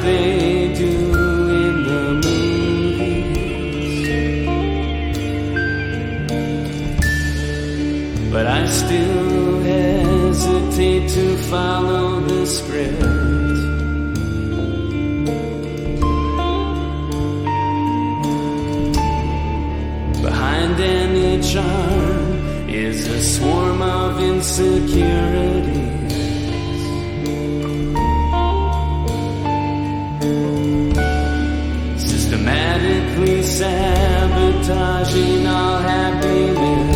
they do in the movies. But I still hesitate to follow the script. Behind any charm is a swarm of insecurities. Systematically sabotaging all happiness.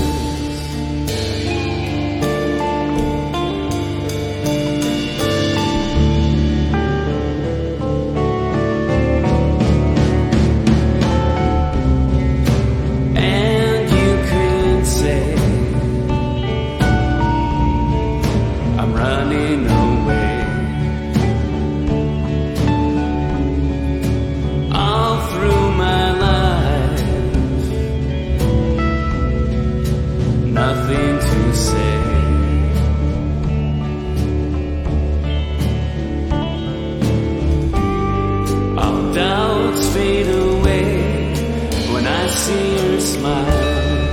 Running away. All through my life, nothing to say. All doubts fade away when I see her smile.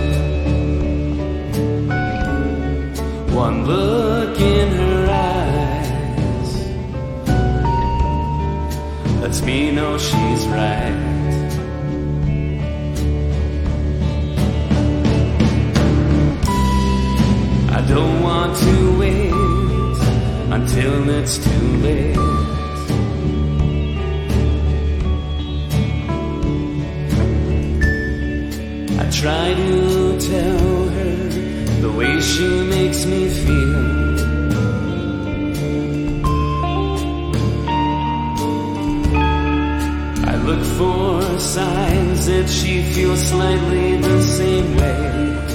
One look in her eyes lets me know she's right. I don't want to wait until it's too late. I try to tell her the way she makes me feel. I look for signs that she feels slightly the same way.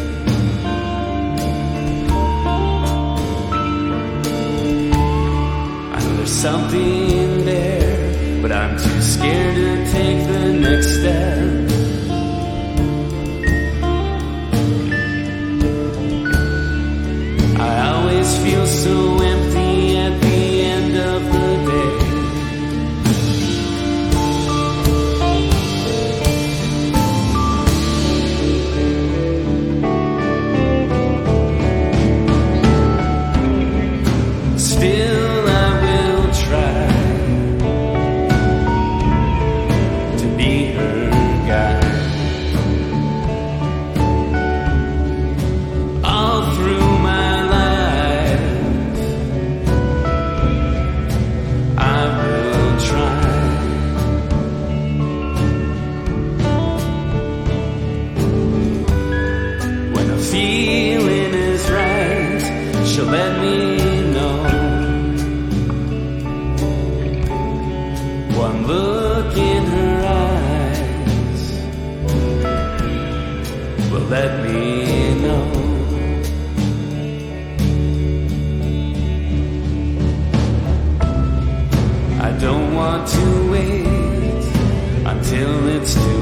I know there's something there, but I'm too scared to take the next step. Feel so empty at the end of the day. Still I will try to be her guy. All through my feeling is right, she'll let me know. One look in her eyes will let me know. I don't want to wait until it's too